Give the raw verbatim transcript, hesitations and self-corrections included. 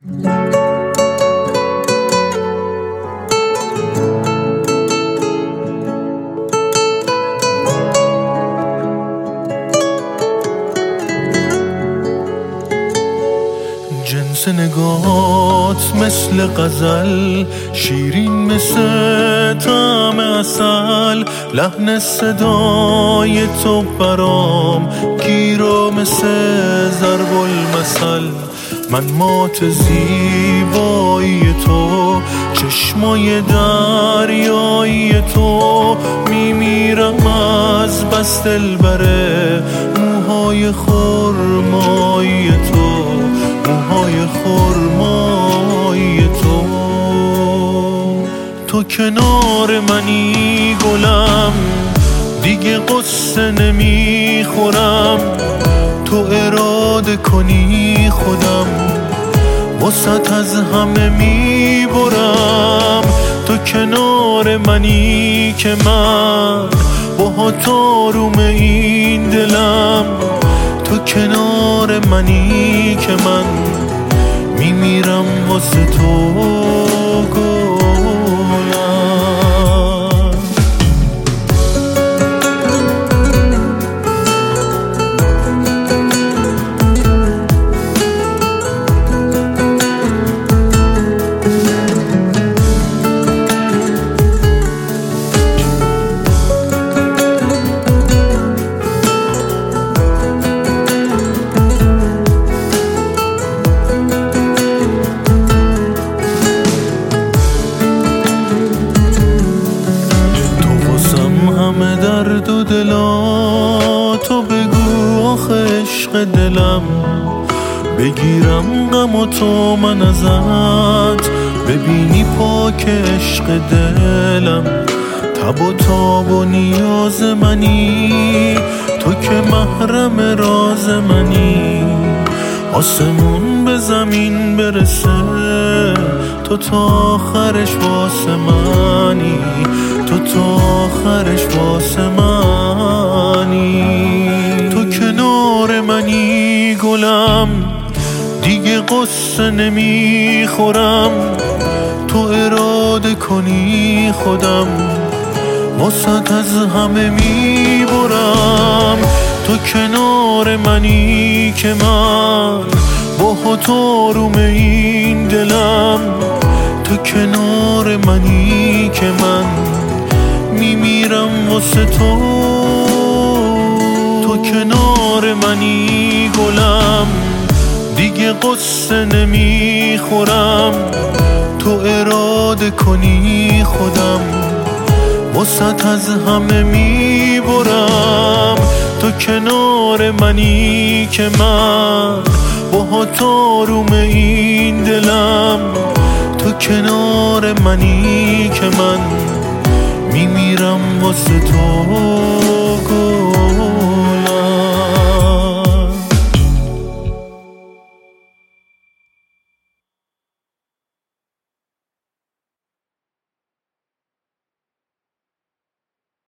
جنس نگات مثل غزل، شیرین مثل طعم عسل، لحن صدای تو برام گیر و مثل ضرب المثل. من مات زیبایی تو، چشمای دریایی تو، میمیرم از بس دلبره موهای خرمایی تو، موهای خرمایی تو. تو کنار منی گلم، دیگه قصه نمیخورم. تو اراده کنی خودم وسط از همه میبرم. تو کنار منی که من با تو آروم این دلم. تو کنار منی که من میمیرم واسه تو گلم. درد و دلا تو بگو آخه عشق دلم، بگیرم غم و تو من ازت، ببینی پاک عشق دلم. تب و تاب و نیاز منی، تو که محرم راز منی. آسمون به زمین برسه تو تا آخرش واسه منی، تو تا آخرش واسه منی. تو کنار منی گلم، دیگه قصه نمیخورم. تو اراده کنی خودم وسط از همه میبرم. تو کنار منی که من با تو آروم این دلم. تو کنار منی که من میمیرم واسه تو. تو کنار منی گلم، دیگه قصه نمیخورم. تو اراده کنی خودم وسط از همه میبرم. تو کنار منی که من با تو آروم این دلم. تو کنار منی که من میمیرم واسه تو گل.